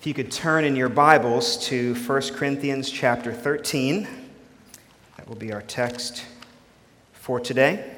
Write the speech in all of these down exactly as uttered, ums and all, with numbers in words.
If you could turn in your Bibles to First Corinthians chapter thirteen, that will be our text for today.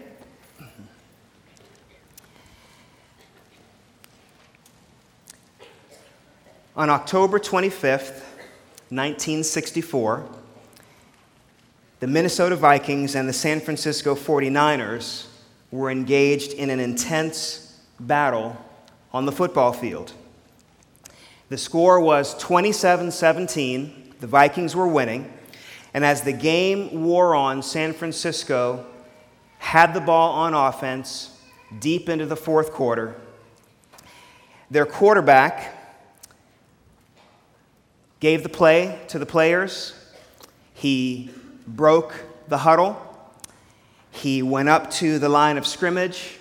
On October twenty-fifth, nineteen sixty-four, the Minnesota Vikings and the San Francisco forty-niners were engaged in an intense battle on the football field. The score was twenty-seven seventeen. The Vikings were winning. And as the game wore on, San Francisco had the ball on offense deep into the fourth quarter. Their quarterback gave the play to the players. He broke the huddle. He went up to the line of scrimmage,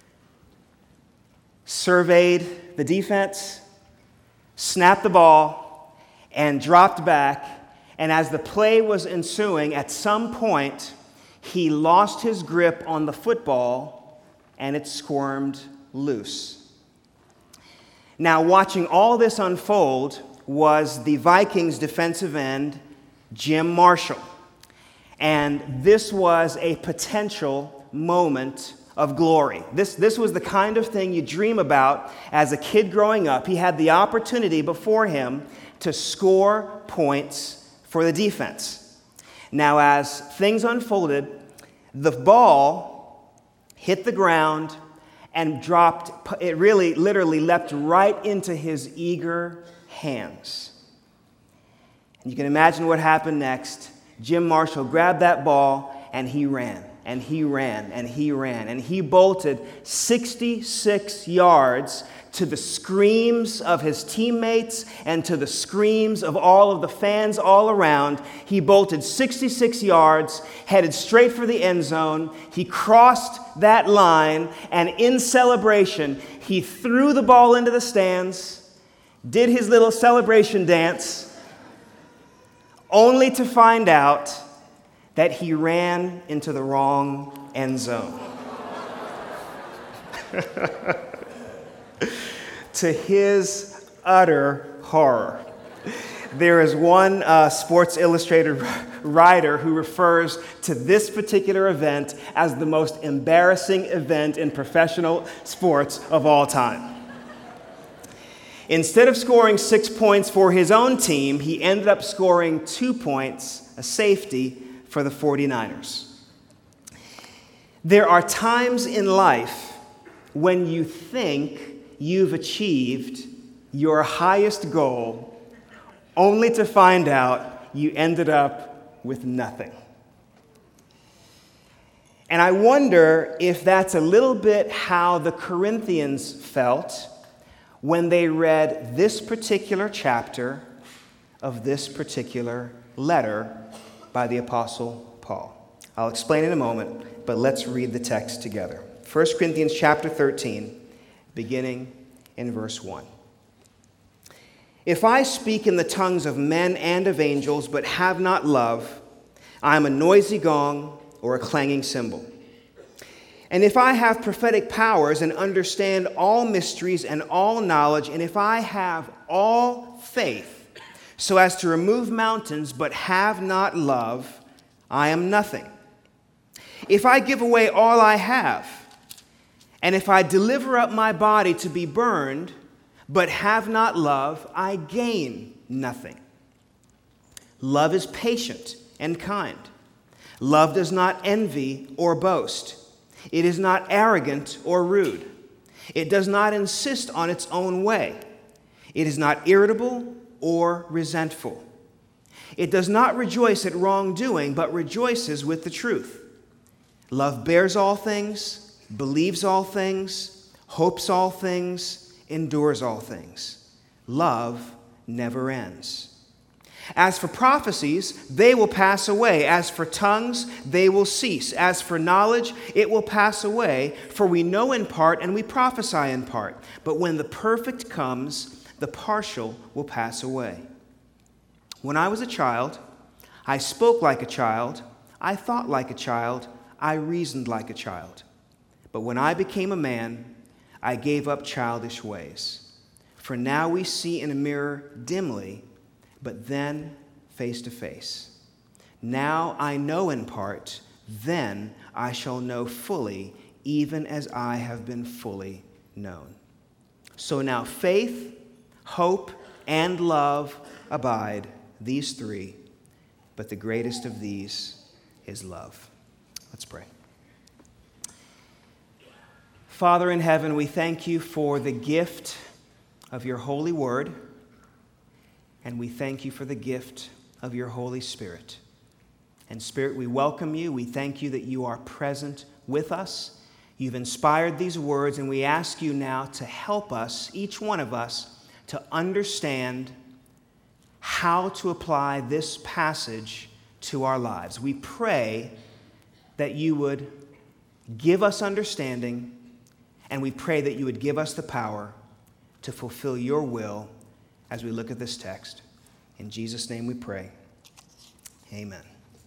surveyed the defense, snapped the ball, and dropped back. And as the play was ensuing, at some point, he lost his grip on the football, and it squirmed loose. Now, watching all this unfold was the Vikings defensive end, Jim Marshall. And this was a potential moment of glory. This, this was the kind of thing you dream about as a kid growing up. He had the opportunity before him to score points for the defense. Now, as things unfolded, the ball hit the ground and dropped. It really, literally leapt right into his eager hands. And you can imagine what happened next. Jim Marshall grabbed that ball and he ran. And he ran, and he ran, and he bolted sixty-six yards to the screams of his teammates and to the screams of all of the fans all around. He bolted sixty-six yards, headed straight for the end zone. He crossed that line, and in celebration, he threw the ball into the stands, did his little celebration dance, only to find out that he ran into the wrong end zone. To his utter horror. There is one uh, Sports Illustrated writer who refers to this particular event as the most embarrassing event in professional sports of all time. Instead of scoring six points for his own team, he ended up scoring two points, a safety, for the forty-niners. There are times in life when you think you've achieved your highest goal, only to find out you ended up with nothing. And I wonder if that's a little bit how the Corinthians felt when they read this particular chapter of this particular letter by the Apostle Paul. I'll explain in a moment, but let's read the text together. First Corinthians chapter thirteen, beginning in verse one. If I speak in the tongues of men and of angels, but have not love, I am a noisy gong or a clanging cymbal. And if I have prophetic powers and understand all mysteries and all knowledge, and if I have all faith, so as to remove mountains, but have not love, I am nothing. If I give away all I have, and if I deliver up my body to be burned, but have not love, I gain nothing. Love is patient and kind. Love does not envy or boast. It is not arrogant or rude. It does not insist on its own way. It is not irritable or resentful. It does not rejoice at wrongdoing, but rejoices with the truth. Love bears all things, believes all things, hopes all things, endures all things. Love never ends. As for prophecies, they will pass away. As for tongues, they will cease. As for knowledge, it will pass away. For we know in part and we prophesy in part. But when the perfect comes, the partial will pass away. When I was a child, I spoke like a child, I thought like a child, I reasoned like a child. But when I became a man, I gave up childish ways. For now we see in a mirror dimly, but then face to face. Now I know in part, then I shall know fully, even as I have been fully known. So now faith, hope, and love abide, these three, but the greatest of these is love. Let's pray. Father in heaven, we thank you for the gift of your holy word, and we thank you for the gift of your Holy Spirit. And Spirit, we welcome you. We thank you that you are present with us. You've inspired these words, and we ask you now to help us, each one of us, to understand how to apply this passage to our lives. We pray that you would give us understanding, and we pray that you would give us the power to fulfill your will as we look at this text. In Jesus' name we pray. Amen.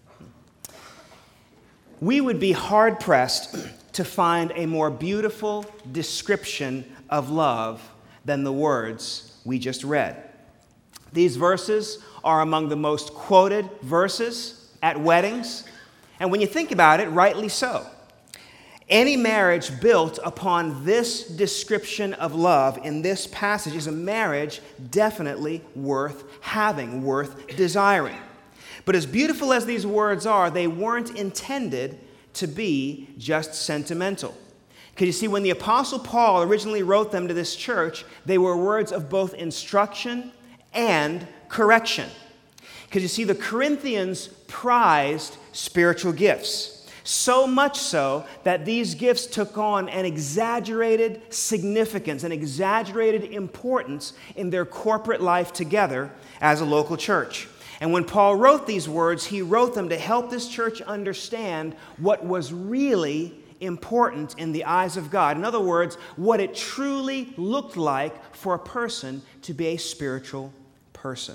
We would be hard-pressed to find a more beautiful description of love than the words we just read. These verses are among the most quoted verses at weddings, and when you think about it, rightly so. Any marriage built upon this description of love in this passage is a marriage definitely worth having, worth desiring. But as beautiful as these words are, they weren't intended to be just sentimental. Because you see, when the Apostle Paul originally wrote them to this church, they were words of both instruction and correction. Because you see, the Corinthians prized spiritual gifts. So much so that these gifts took on an exaggerated significance, an exaggerated importance in their corporate life together as a local church. And when Paul wrote these words, he wrote them to help this church understand what was really important in the eyes of God. In other words, what it truly looked like for a person to be a spiritual person.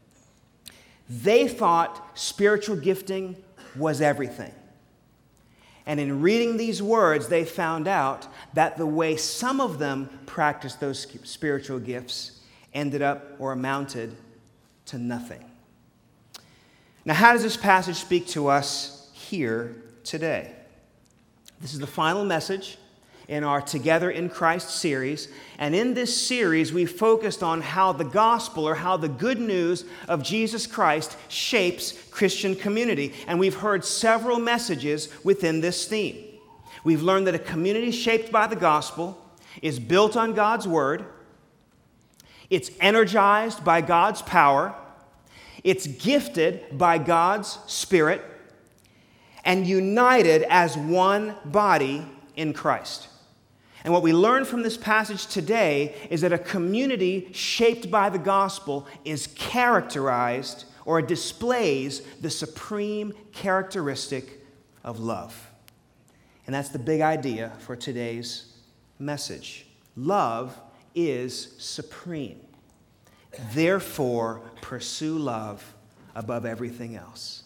They thought spiritual gifting was everything. And in reading these words, they found out that the way some of them practiced those spiritual gifts ended up or amounted to nothing. Now, how does this passage speak to us here today? This is the final message in our Together in Christ series. And in this series, we focused on how the gospel, or how the good news of Jesus Christ, shapes Christian community. And we've heard several messages within this theme. We've learned that a community shaped by the gospel is built on God's word. It's energized by God's power. It's gifted by God's Spirit and united as one body in Christ. And what we learn from this passage today is that a community shaped by the gospel is characterized or displays the supreme characteristic of love. And that's the big idea for today's message. Love is supreme. Therefore, pursue love above everything else.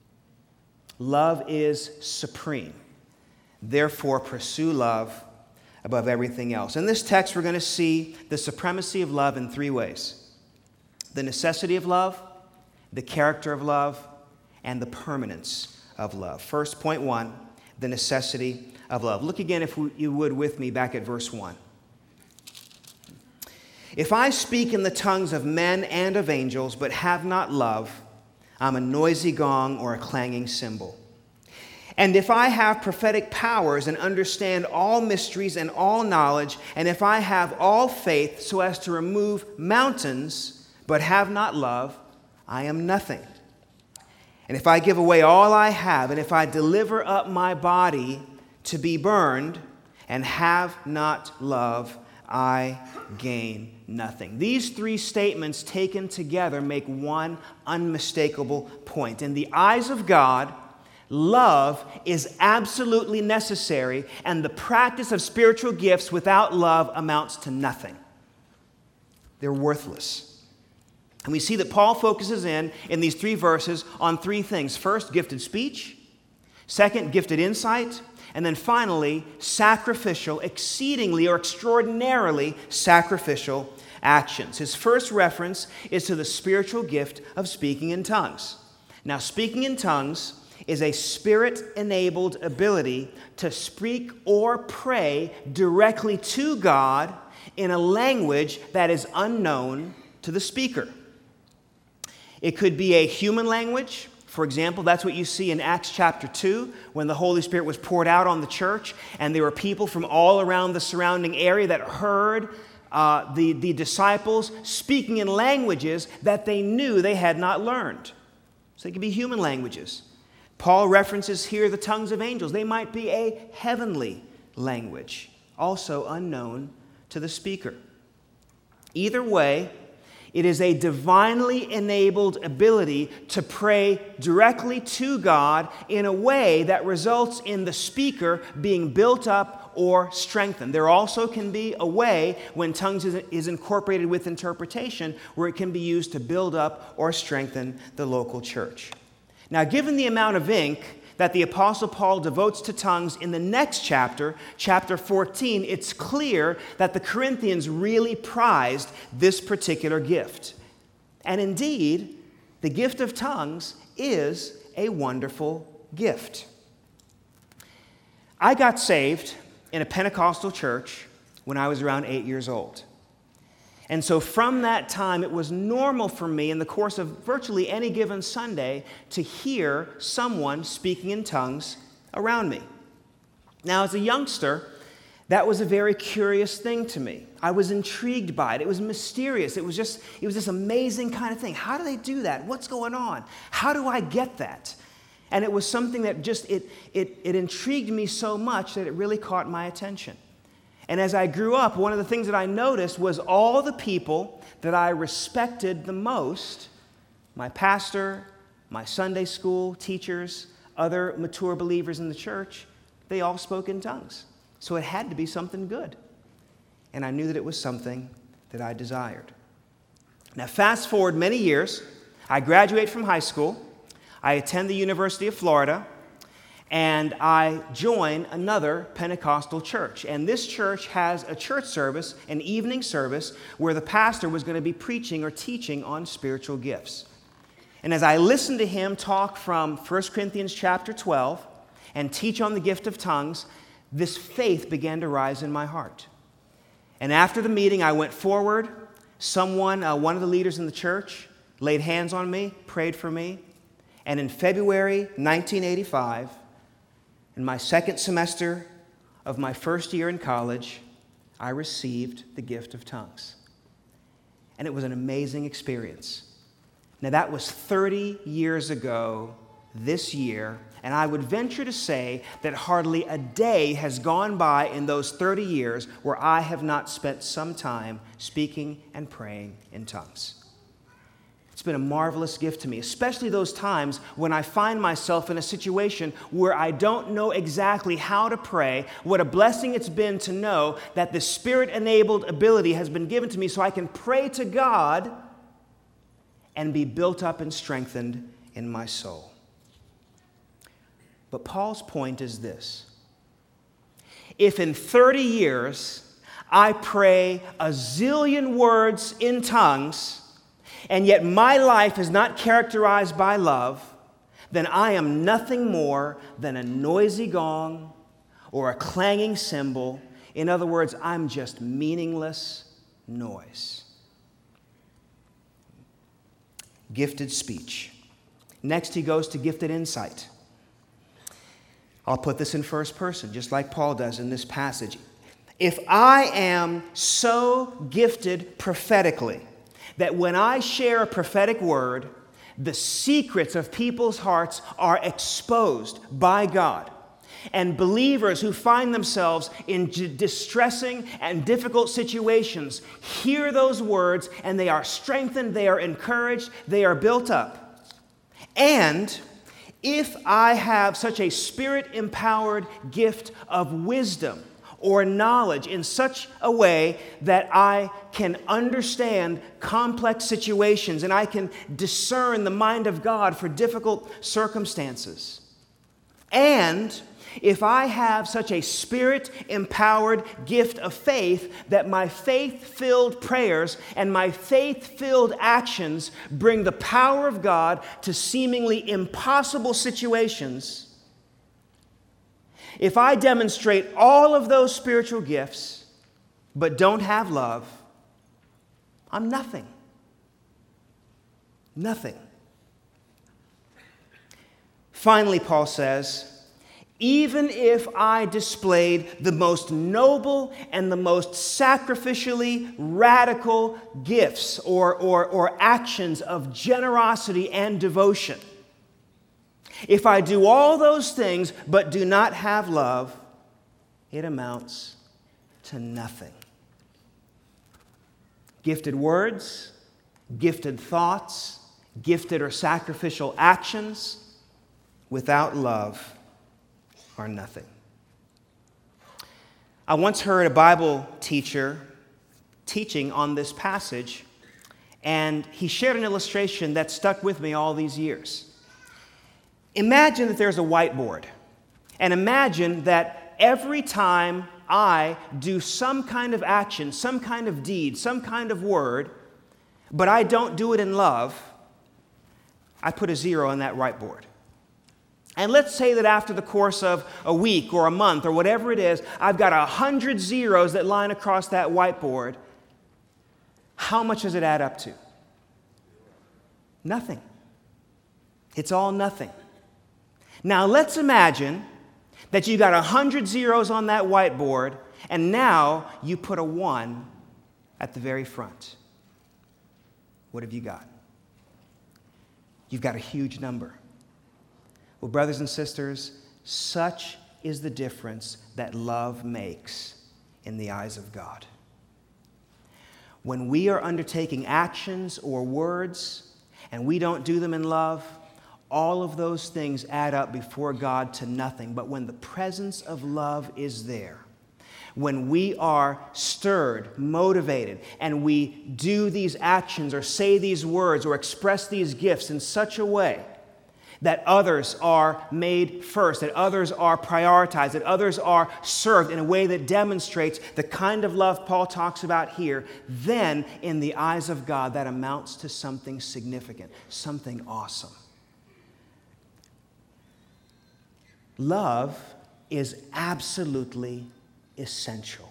Love is supreme. Therefore, pursue love above everything else. In this text, we're going to see the supremacy of love in three ways: the necessity of love, the character of love, and the permanence of love. First, point one, the necessity of love. Look again, if you would, with me back at verse one. If I speak in the tongues of men and of angels, but have not love, I'm a noisy gong or a clanging cymbal. And if I have prophetic powers and understand all mysteries and all knowledge, and if I have all faith so as to remove mountains, but have not love, I am nothing. And if I give away all I have, and if I deliver up my body to be burned, and have not love, I gain nothing. These three statements taken together make one unmistakable point. In the eyes of God, love is absolutely necessary, and the practice of spiritual gifts without love amounts to nothing. They're worthless. And we see that Paul focuses in, in these three verses, on three things. First, gifted speech. Second, gifted insight. And then finally, sacrificial, exceedingly or extraordinarily sacrificial actions. His first reference is to the spiritual gift of speaking in tongues. Now, speaking in tongues is a spirit-enabled ability to speak or pray directly to God in a language that is unknown to the speaker. It could be a human language. For example, that's what you see in Acts chapter two, when the Holy Spirit was poured out on the church, and there were people from all around the surrounding area that heard uh, the, the disciples speaking in languages that they knew they had not learned. So they could be human languages. Paul references here the tongues of angels. They might be a heavenly language, also unknown to the speaker. Either way, it is a divinely enabled ability to pray directly to God in a way that results in the speaker being built up or strengthened. There also can be a way when tongues is, is incorporated with interpretation where it can be used to build up or strengthen the local church. Now, given the amount of ink that the Apostle Paul devotes to tongues in the next chapter, chapter fourteen, it's clear that the Corinthians really prized this particular gift. And indeed, the gift of tongues is a wonderful gift. I got saved in a Pentecostal church when I was around eight years old. And so from that time, it was normal for me in the course of virtually any given Sunday to hear someone speaking in tongues around me. Now, as a youngster, that was a very curious thing to me. I was intrigued by it. It was mysterious. It was just, it was this amazing kind of thing. How do they do that? What's going on? How do I get that? And it was something that just, it, it, it intrigued me so much that it really caught my attention. And as I grew up, one of the things that I noticed was all the people that I respected the most, my pastor, my Sunday school teachers, other mature believers in the church, they all spoke in tongues. So it had to be something good. And I knew that it was something that I desired. Now, fast forward many years, I graduate from high school, I attend the University of Florida, and I join another Pentecostal church. And this church has a church service, an evening service, where the pastor was going to be preaching or teaching on spiritual gifts. And as I listened to him talk from First Corinthians chapter twelve and teach on the gift of tongues, this faith began to rise in my heart. And after the meeting, I went forward. Someone, uh, one of the leaders in the church, laid hands on me, prayed for me. And in February nineteen eighty-five, in my second semester of my first year in college, I received the gift of tongues. And it was an amazing experience. Now, that was thirty years ago this year, and I would venture to say that hardly a day has gone by in those thirty years where I have not spent some time speaking and praying in tongues. It's been a marvelous gift to me, especially those times when I find myself in a situation where I don't know exactly how to pray. What a blessing it's been to know that the Spirit-enabled ability has been given to me so I can pray to God and be built up and strengthened in my soul. But Paul's point is this: if in thirty years I pray a zillion words in tongues, and yet my life is not characterized by love, then I am nothing more than a noisy gong or a clanging cymbal. In other words, I'm just meaningless noise. Gifted speech. Next, he goes to gifted insight. I'll put this in first person, just like Paul does in this passage. If I am so gifted prophetically that when I share a prophetic word, the secrets of people's hearts are exposed by God, and believers who find themselves in distressing and difficult situations hear those words, and they are strengthened, they are encouraged, they are built up. And if I have such a Spirit-empowered gift of wisdom or knowledge in such a way that I can understand complex situations and I can discern the mind of God for difficult circumstances, and if I have such a Spirit-empowered gift of faith that my faith-filled prayers and my faith-filled actions bring the power of God to seemingly impossible situations, if I demonstrate all of those spiritual gifts but don't have love, I'm nothing. Nothing. Finally, Paul says, even if I displayed the most noble and the most sacrificially radical gifts or, or, or actions of generosity and devotion, if I do all those things but do not have love, it amounts to nothing. Gifted words, gifted thoughts, gifted or sacrificial actions without love are nothing. I once heard a Bible teacher teaching on this passage, and he shared an illustration that stuck with me all these years. Imagine that there's a whiteboard, and imagine that every time I do some kind of action, some kind of deed, some kind of word, but I don't do it in love, I put a zero on that whiteboard. And let's say that after the course of a week or a month or whatever it is, I've got a hundred zeros that line across that whiteboard. How much does it add up to? Nothing. It's all nothing. Now let's imagine that you got a hundred zeros on that whiteboard, and now you put a one at the very front. What have you got? You've got a huge number. Well, brothers and sisters, such is the difference that love makes in the eyes of God. When we are undertaking actions or words and we don't do them in love, all of those things add up before God to nothing. But when the presence of love is there, when we are stirred, motivated, and we do these actions or say these words or express these gifts in such a way that others are made first, that others are prioritized, that others are served in a way that demonstrates the kind of love Paul talks about here, then in the eyes of God, that amounts to something significant, something awesome. Love is absolutely essential.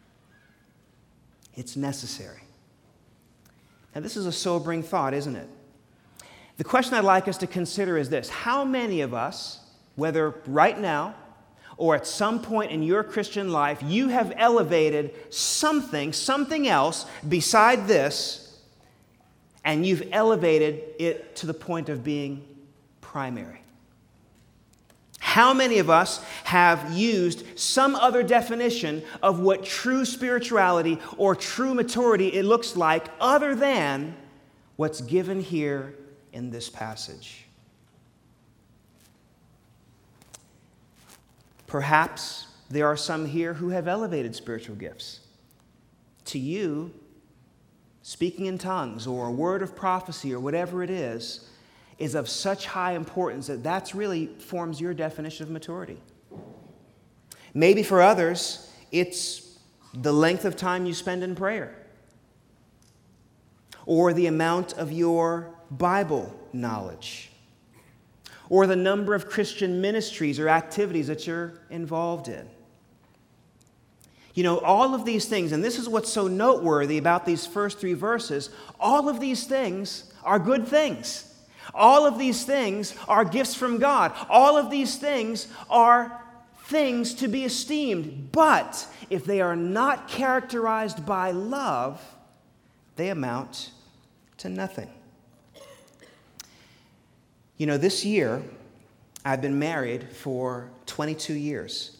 It's necessary. Now, this is a sobering thought, isn't it? The question I'd like us to consider is this: how many of us, whether right now or at some point in your Christian life, you have elevated something, something else beside this, and you've elevated it to the point of being primary? How many of us have used some other definition of what true spirituality or true maturity it looks like other than what's given here in this passage? Perhaps there are some here who have elevated spiritual gifts. To you, speaking in tongues or a word of prophecy or whatever it is, is of such high importance that that's really forms your definition of maturity. Maybe for others, it's the length of time you spend in prayer, or the amount of your Bible knowledge, or the number of Christian ministries or activities that you're involved in. You know, all of these things, and this is what's so noteworthy about these first three verses, all of these things are good things. All of these things are gifts from God. All of these things are things to be esteemed. But if they are not characterized by love, they amount to nothing. You know, this year, I've been married for twenty-two years.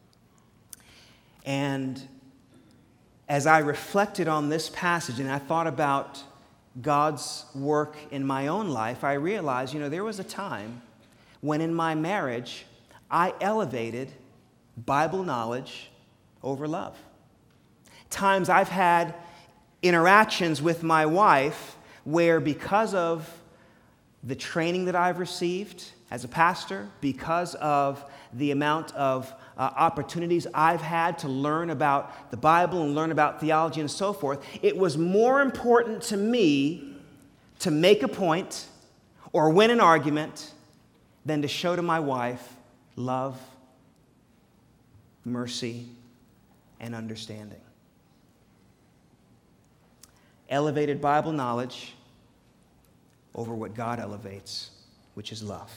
And as I reflected on this passage and I thought about God's work in my own life, I realized, you know, there was a time when in my marriage, I elevated Bible knowledge over love. Times I've had interactions with my wife where, because of the training that I've received as a pastor, because of the amount of uh, opportunities I've had to learn about the Bible and learn about theology and so forth, it was more important to me to make a point or win an argument than to show to my wife love, mercy, and understanding. Elevated Bible knowledge over what God elevates, which is love.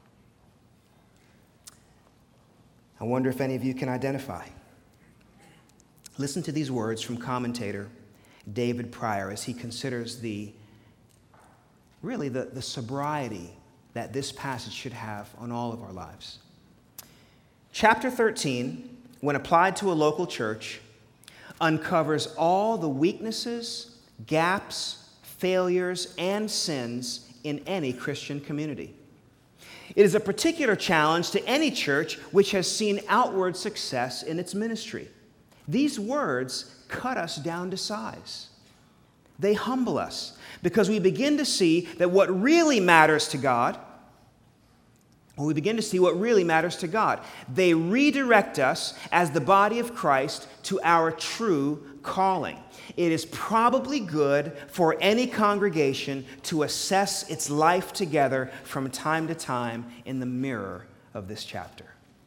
I wonder if any of you can identify. Listen to these words from commentator David Pryor as he considers the, really the, the sobriety that this passage should have on all of our lives. Chapter thirteen, when applied to a local church, uncovers all the weaknesses, gaps, failures, and sins in any Christian community. It is a particular challenge to any church which has seen outward success in its ministry. These words cut us down to size. They humble us because we begin to see that what really matters to God, we begin to see what really matters to God. They redirect us as the body of Christ to our true calling. It is probably good for any congregation to assess its life together from time to time in the mirror of this chapter.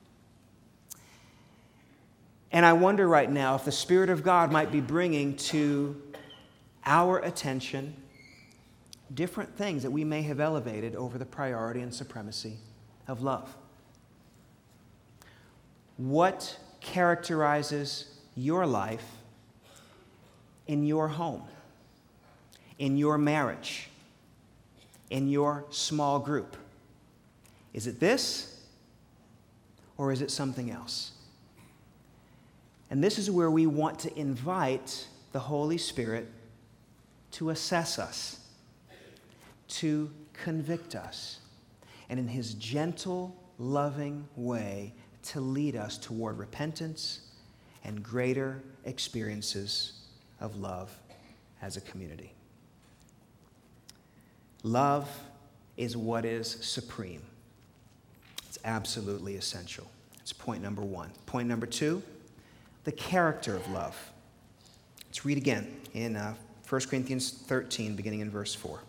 And I wonder right now if the Spirit of God might be bringing to our attention different things that we may have elevated over the priority and supremacy of love. What characterizes your life in your home, in your marriage, in your small group? Is it this, or is it something else? And this is where we want to invite the Holy Spirit to assess us, to convict us, and in His gentle, loving way to lead us toward repentance and greater experiences of love as a community. Love is what is supreme. It's absolutely essential. It's point number one. Point number two, the character of love. Let's read again in uh, First Corinthians thirteen, beginning in verse four.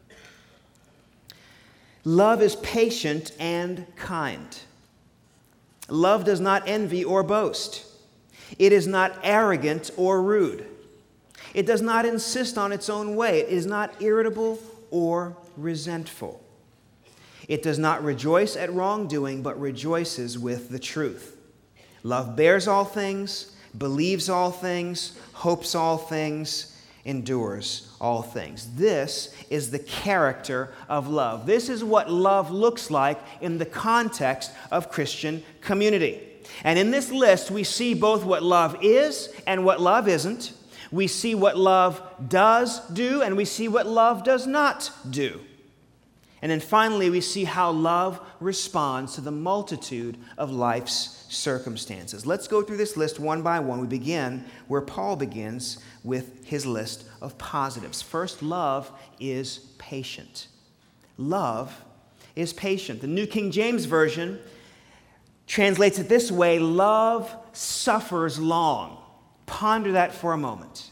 Love is patient and kind. Love does not envy or boast. It is not arrogant or rude. It does not insist on its own way. It is not irritable or resentful. It does not rejoice at wrongdoing, but rejoices with the truth. Love bears all things, believes all things, hopes all things, endures all things. This is the character of love. This is what love looks like in the context of Christian community. And in this list, we see both what love is and what love isn't. We see what love does do, and we see what love does not do. And then finally, we see how love responds to the multitude of life's circumstances. Let's go through this list one by one. We begin where Paul begins with his list of positives. First, love is patient. Love is patient. The New King James Version translates it this way: love suffers long. Ponder that for a moment.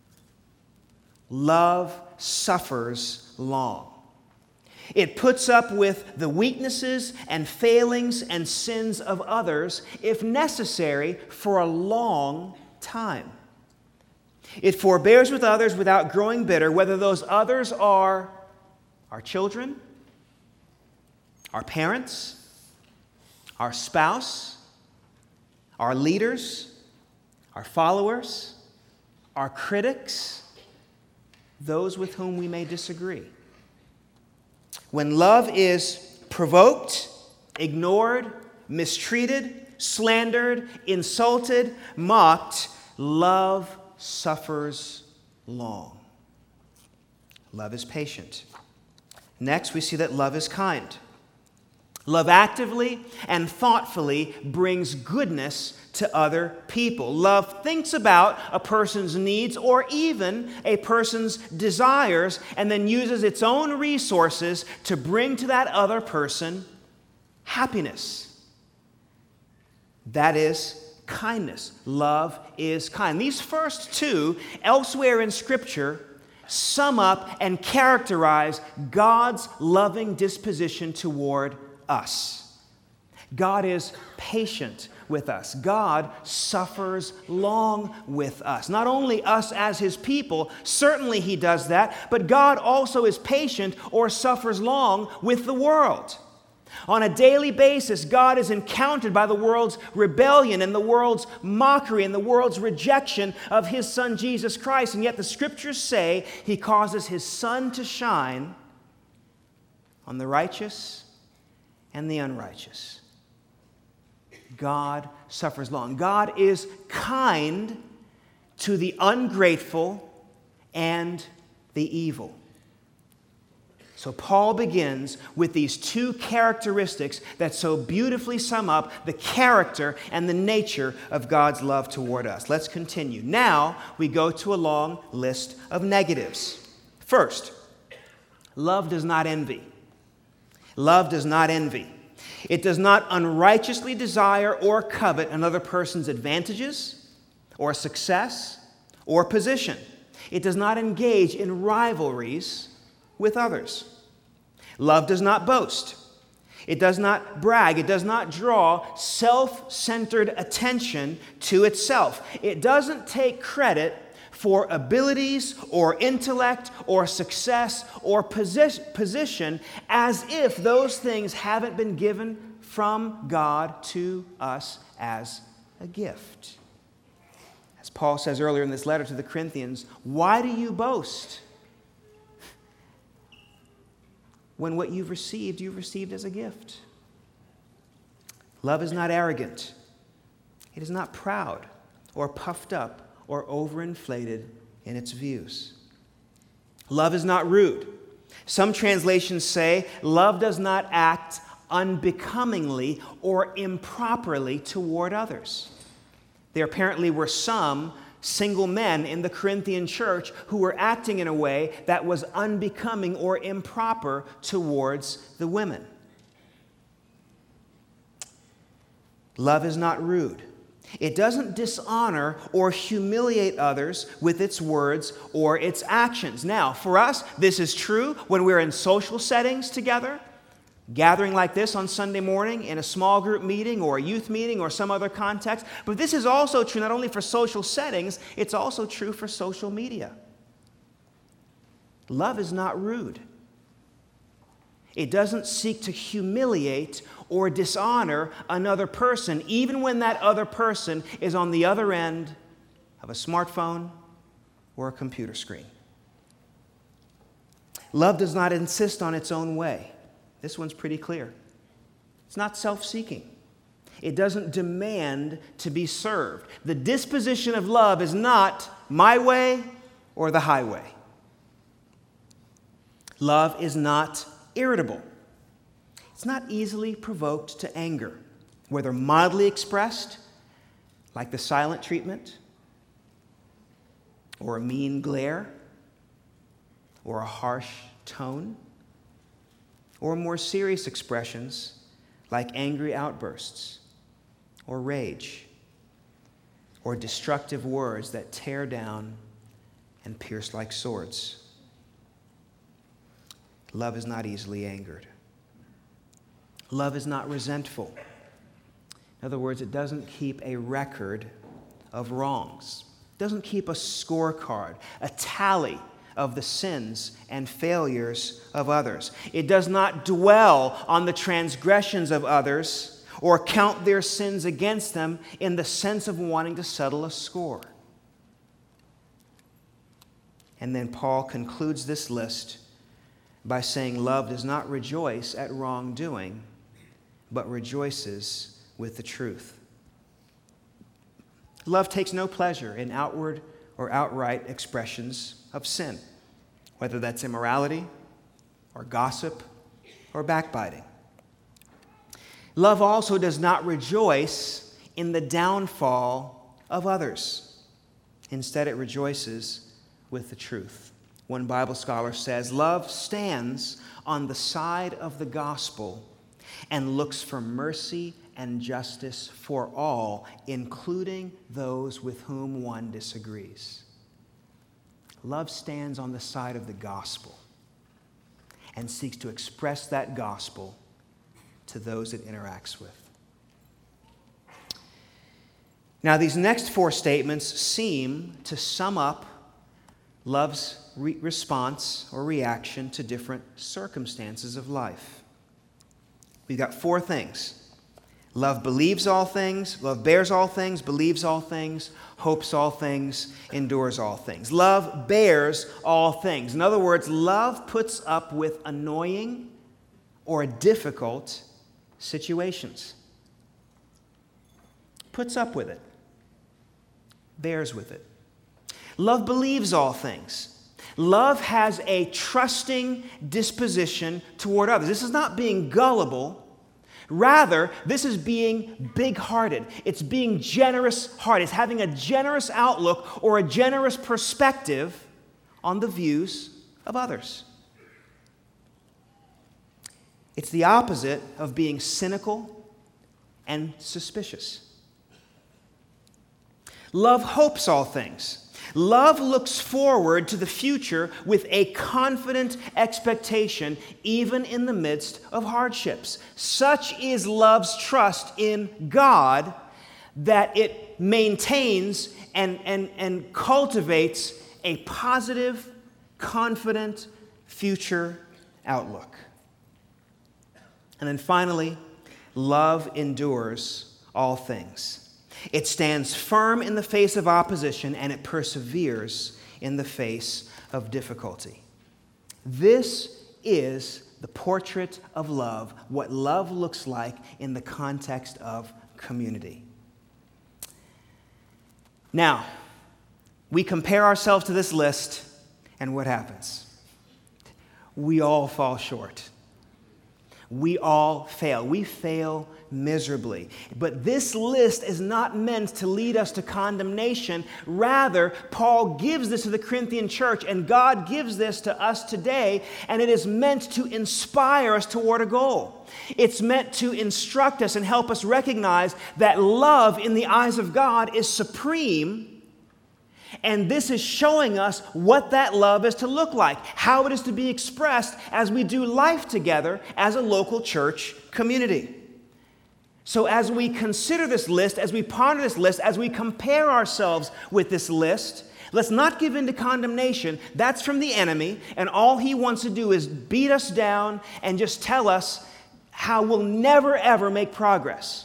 Love suffers long. It puts up with the weaknesses and failings and sins of others, if necessary, for a long time. It forbears with others without growing bitter, whether those others are our children, our parents, our spouse, our leaders, our followers, our critics, those with whom we may disagree. When love is provoked, ignored, mistreated, slandered, insulted, mocked, love suffers long. Love is patient. Next, we see that love is kind. Love actively and thoughtfully brings goodness to other people. Love thinks about a person's needs or even a person's desires and then uses its own resources to bring to that other person happiness. That is kindness. Love is kind. These first two, elsewhere in Scripture, sum up and characterize God's loving disposition toward us. God is patient with us. God suffers long with us. Not only us as His people, certainly He does that, but God also is patient or suffers long with the world. On a daily basis, God is encountered by the world's rebellion and the world's mockery and the world's rejection of His Son, Jesus Christ. And yet the Scriptures say He causes His sun to shine on the righteous and the unrighteous. God suffers long. God is kind to the ungrateful and the evil. So Paul begins with these two characteristics that so beautifully sum up the character and the nature of God's love toward us. Let's continue. Now we go to a long list of negatives. First, love does not envy. Love does not envy. It does not unrighteously desire or covet another person's advantages or success or position. It does not engage in rivalries with others. Love does not boast. It does not brag. It does not draw self-centered attention to itself. It doesn't take credit for abilities or intellect or success or posi- position as if those things haven't been given from God to us as a gift. As Paul says earlier in this letter to the Corinthians, why do you boast when what you've received, you've received as a gift? Love is not arrogant. It is not proud or puffed up or overinflated in its views. Love is not rude. Some translations say love does not act unbecomingly or improperly toward others. There apparently were some single men in the Corinthian church who were acting in a way that was unbecoming or improper towards the women. Love is not rude. It doesn't dishonor or humiliate others with its words or its actions. Now, for us, this is true when we're in social settings together, gathering like this on Sunday morning in a small group meeting or a youth meeting or some other context. But this is also true not only for social settings, it's also true for social media. Love is not rude. It doesn't seek to humiliate or dishonor another person, even when that other person is on the other end of a smartphone or a computer screen. Love does not insist on its own way. This one's pretty clear. It's not self-seeking. It doesn't demand to be served. The disposition of love is not my way or the highway. Love is not irritable. It's not easily provoked to anger, whether mildly expressed, like the silent treatment, or a mean glare, or a harsh tone, or more serious expressions like angry outbursts, or rage, or destructive words that tear down and pierce like swords. Love is not easily angered. Love is not resentful. In other words, it doesn't keep a record of wrongs. It doesn't keep a scorecard, a tally of the sins and failures of others. It does not dwell on the transgressions of others or count their sins against them in the sense of wanting to settle a score. And then Paul concludes this list by saying love does not rejoice at wrongdoing, but rejoices with the truth. Love takes no pleasure in outward or outright expressions of sin, whether that's immorality or gossip or backbiting. Love also does not rejoice in the downfall of others. Instead, it rejoices with the truth. One Bible scholar says, love stands on the side of the gospel and looks for mercy and justice for all, including those with whom one disagrees. Love stands on the side of the gospel and seeks to express that gospel to those it interacts with. Now, these next four statements seem to sum up love's re- response or reaction to different circumstances of life. We've got four things. Love believes all things, love bears all things, believes all things, hopes all things, endures all things. Love bears all things. In other words, love puts up with annoying or difficult situations. Puts up with it. Bears with it. Love believes all things. Love has a trusting disposition toward others. This is not being gullible. Rather, this is being big-hearted. It's being generous-hearted. It's having a generous outlook or a generous perspective on the views of others. It's the opposite of being cynical and suspicious. Love hopes all things. Love looks forward to the future with a confident expectation, even in the midst of hardships. Such is love's trust in God that it maintains and, and, and cultivates a positive, confident future outlook. And then finally, love endures all things. It stands firm in the face of opposition, and it perseveres in the face of difficulty. This is the portrait of love, what love looks like in the context of community. Now, we compare ourselves to this list, and what happens? We all fall short. We all fail. We fail miserably. But this list is not meant to lead us to condemnation. Rather, Paul gives this to the Corinthian church, and God gives this to us today, and it is meant to inspire us toward a goal. It's meant to instruct us and help us recognize that love in the eyes of God is supreme. And this is showing us what that love is to look like, how it is to be expressed as we do life together as a local church community. So as we consider this list, as we ponder this list, as we compare ourselves with this list, let's not give in to condemnation. That's from the enemy, and all he wants to do is beat us down and just tell us how we'll never, ever make progress.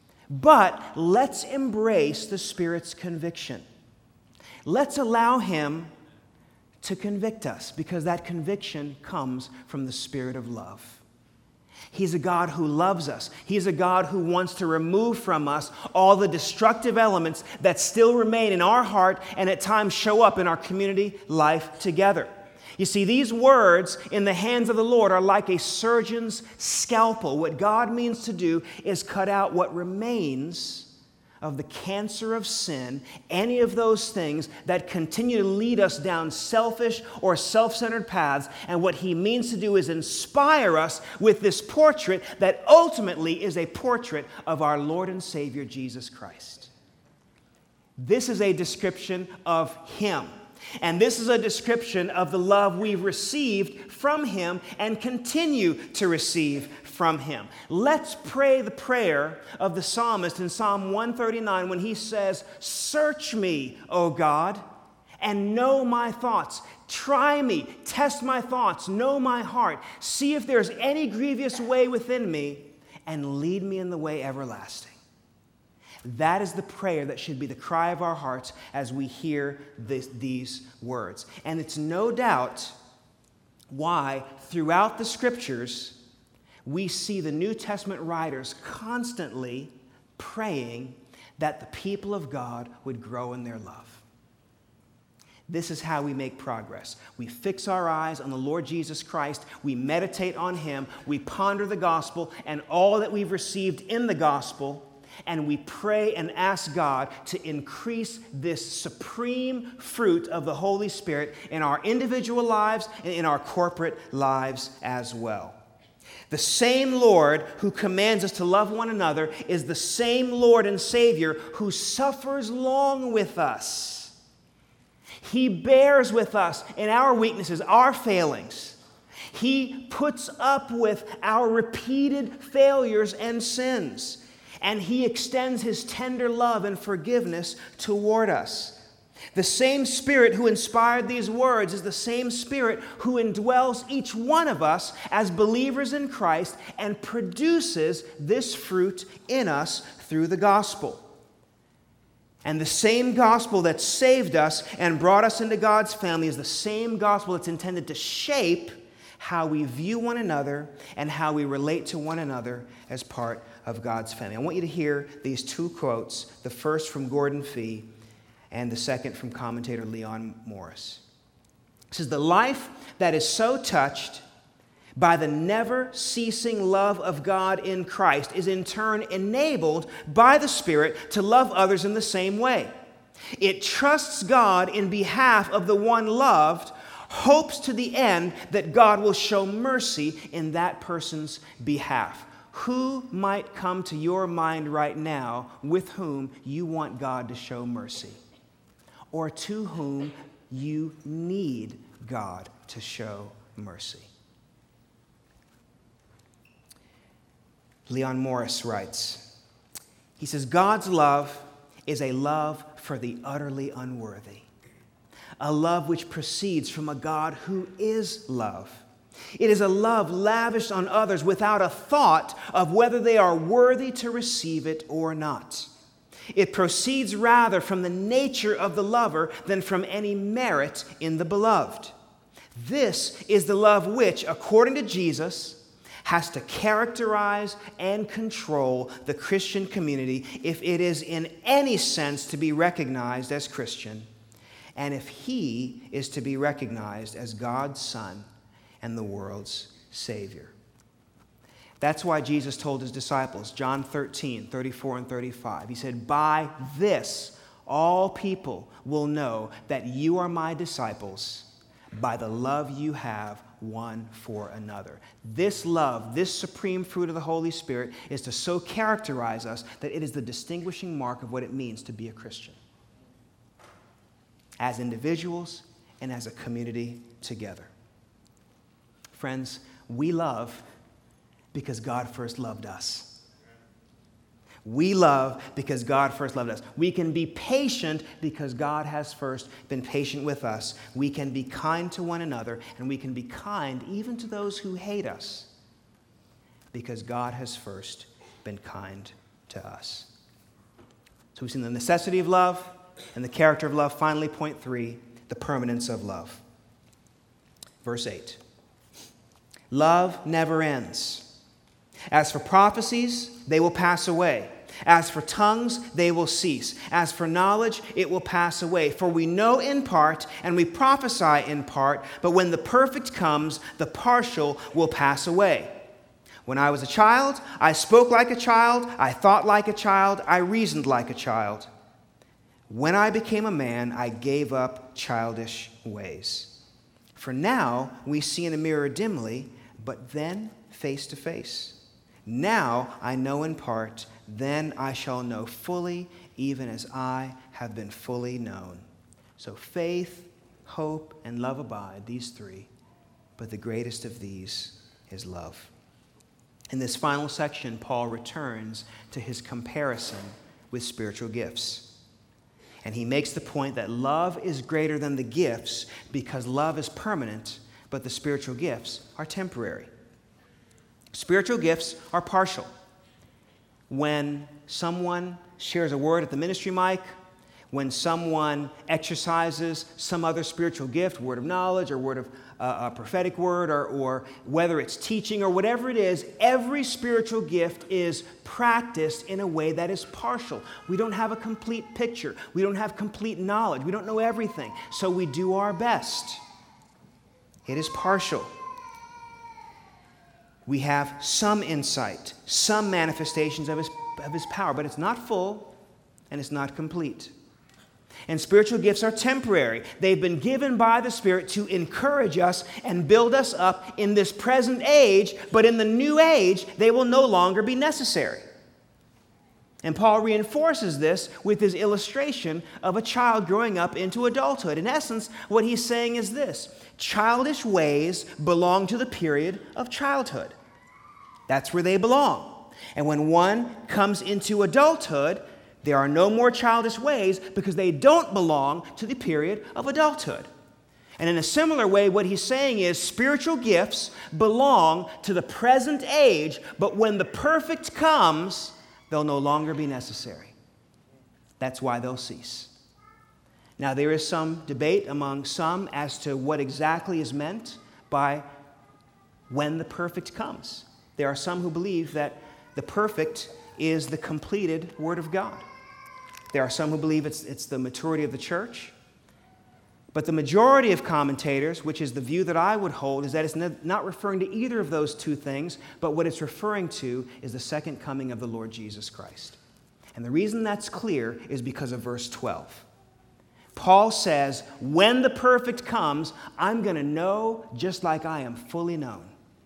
But let's embrace the Spirit's conviction. Let's allow him to convict us, because that conviction comes from the Spirit of love. He's a God who loves us. He's a God who wants to remove from us all the destructive elements that still remain in our heart and at times show up in our community life together. You see, these words in the hands of the Lord are like a surgeon's scalpel. What God means to do is cut out what remains of the cancer of sin, any of those things that continue to lead us down selfish or self-centered paths. And what he means to do is inspire us with this portrait that ultimately is a portrait of our Lord and Savior, Jesus Christ. This is a description of him. And this is a description of the love we've received from him and continue to receive from him. Let's pray the prayer of the psalmist in Psalm one thirty-nine when he says, "Search me, O God, and know my thoughts. Try me, test my thoughts, know my heart. See if there's any grievous way within me, and lead me in the way everlasting." That is the prayer that should be the cry of our hearts as we hear this, these words. And it's no doubt why throughout the Scriptures we see the New Testament writers constantly praying that the people of God would grow in their love. This is how we make progress. We fix our eyes on the Lord Jesus Christ. We meditate on him. We ponder the gospel and all that we've received in the gospel. And we pray and ask God to increase this supreme fruit of the Holy Spirit in our individual lives and in our corporate lives as well. The same Lord who commands us to love one another is the same Lord and Savior who suffers long with us. He bears with us in our weaknesses, our failings. He puts up with our repeated failures and sins. And He extends His tender love and forgiveness toward us. The same Spirit who inspired these words is the same Spirit who indwells each one of us as believers in Christ and produces this fruit in us through the gospel. And the same gospel that saved us and brought us into God's family is the same gospel that's intended to shape how we view one another and how we relate to one another as part of God's family. I want you to hear these two quotes, the first from Gordon Fee and the second from commentator Leon Morris. It says, "The life that is so touched by the never-ceasing love of God in Christ is in turn enabled by the Spirit to love others in the same way. It trusts God in behalf of the one loved, hopes to the end that God will show mercy in that person's behalf." Who might come to your mind right now with whom you want God to show mercy? Or to whom you need God to show mercy? Leon Morris writes, he says, "God's love is a love for the utterly unworthy, a love which proceeds from a God who is love. It is a love lavished on others without a thought of whether they are worthy to receive it or not. It proceeds rather from the nature of the lover than from any merit in the beloved. This is the love which, according to Jesus, has to characterize and control the Christian community if it is in any sense to be recognized as Christian, and if He is to be recognized as God's Son and the world's Savior." That's why Jesus told His disciples, John thirteen, thirty-four and thirty-five, He said, "By this all people will know that you are my disciples, by the love you have one for another." This love, this supreme fruit of the Holy Spirit, is to so characterize us that it is the distinguishing mark of what it means to be a Christian, as individuals and as a community together. Friends, we love because God first loved us. We love because God first loved us. We can be patient because God has first been patient with us. We can be kind to one another, and we can be kind even to those who hate us because God has first been kind to us. So we've seen the necessity of love and the character of love. Finally, point three, the permanence of love. Verse eight. Love never ends. As for prophecies, they will pass away. As for tongues, they will cease. As for knowledge, it will pass away. For we know in part, and we prophesy in part, but when the perfect comes, the partial will pass away. When I was a child, I spoke like a child, I thought like a child, I reasoned like a child. When I became a man, I gave up childish ways. For now, we see in a mirror dimly, but then face to face. Now I know in part, then I shall know fully, even as I have been fully known. So faith, hope, and love abide, these three, but the greatest of these is love. In this final section, Paul returns to his comparison with spiritual gifts. And he makes the point that love is greater than the gifts because love is permanent, but the spiritual gifts are temporary. Spiritual gifts are partial. When someone shares a word at the ministry mic, when someone exercises some other spiritual gift, word of knowledge or word of uh, a prophetic word, or, or whether it's teaching or whatever it is, every spiritual gift is practiced in a way that is partial. We don't have a complete picture. We don't have complete knowledge. We don't know everything. So we do our best. It is partial. We have some insight, some manifestations of his, of his power, but it's not full and it's not complete. And spiritual gifts are temporary. They've been given by the Spirit to encourage us and build us up in this present age, but in the new age, they will no longer be necessary. And Paul reinforces this with his illustration of a child growing up into adulthood. In essence, what he's saying is this: childish ways belong to the period of childhood. That's where they belong. And when one comes into adulthood, there are no more childish ways because they don't belong to the period of adulthood. And in a similar way, what he's saying is spiritual gifts belong to the present age, but when the perfect comes, they'll no longer be necessary. That's why they'll cease. Now, there is some debate among some as to what exactly is meant by when the perfect comes. There are some who believe that the perfect is the completed Word of God. There are some who believe it's, it's the maturity of the church. But the majority of commentators, which is the view that I would hold, is that it's not referring to either of those two things, but what it's referring to is the second coming of the Lord Jesus Christ. And the reason that's clear is because of verse twelve. Paul says, when the perfect comes, I'm going to know just like I am fully known.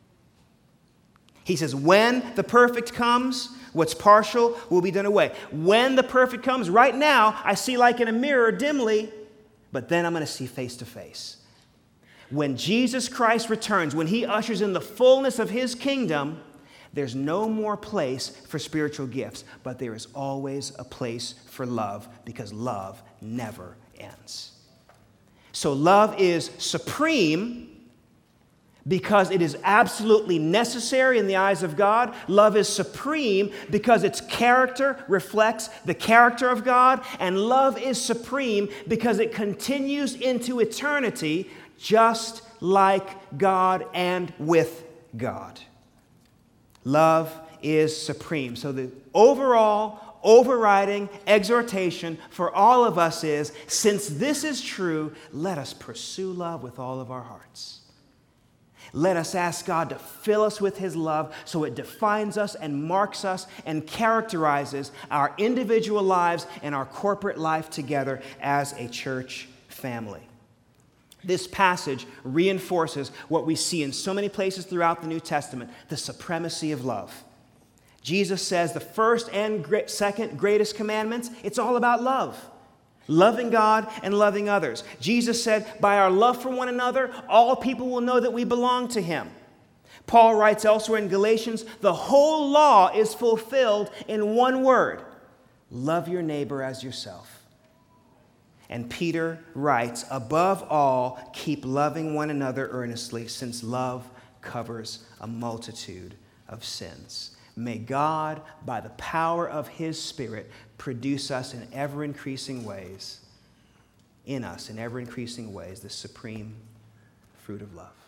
He says, when the perfect comes, what's partial will be done away. When the perfect comes, right now, I see like in a mirror dimly, but then I'm going to see face to face. When Jesus Christ returns, when he ushers in the fullness of his kingdom, there's no more place for spiritual gifts, but there is always a place for love, because love never ends. So love is supreme because it is absolutely necessary in the eyes of God. Love is supreme because its character reflects the character of God. And love is supreme because it continues into eternity just like God and with God. Love is supreme. So the overall overriding exhortation for all of us is, since this is true, let us pursue love with all of our hearts. Let us ask God to fill us with his love so it defines us and marks us and characterizes our individual lives and our corporate life together as a church family. This passage reinforces what we see in so many places throughout the New Testament, the supremacy of love. Jesus says the first and second greatest commandments, it's all about love. Loving God and loving others. Jesus said, by our love for one another, all people will know that we belong to him. Paul writes elsewhere in Galatians, the whole law is fulfilled in one word: love your neighbor as yourself. And Peter writes, above all, keep loving one another earnestly, since love covers a multitude of sins. May God, by the power of his Spirit, produce us in ever-increasing ways, in us in ever-increasing ways, the supreme fruit of love.